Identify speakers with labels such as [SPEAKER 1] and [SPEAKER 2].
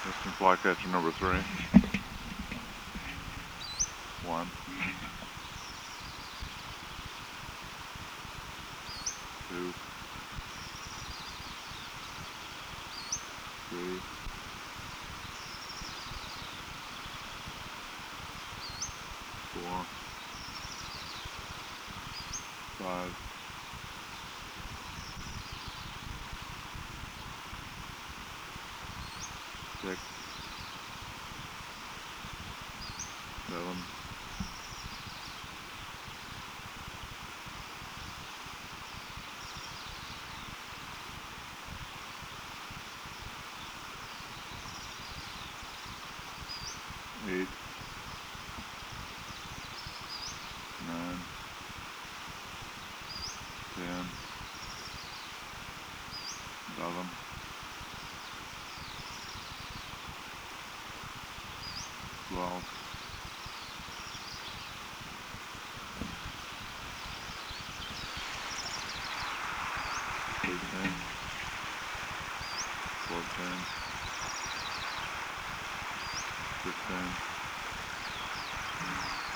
[SPEAKER 1] Western flycatcher number 3. 1, 2, 3, 4, 5, 6, 7, 8, 9, 10, 11, 12, 13, 14, 15,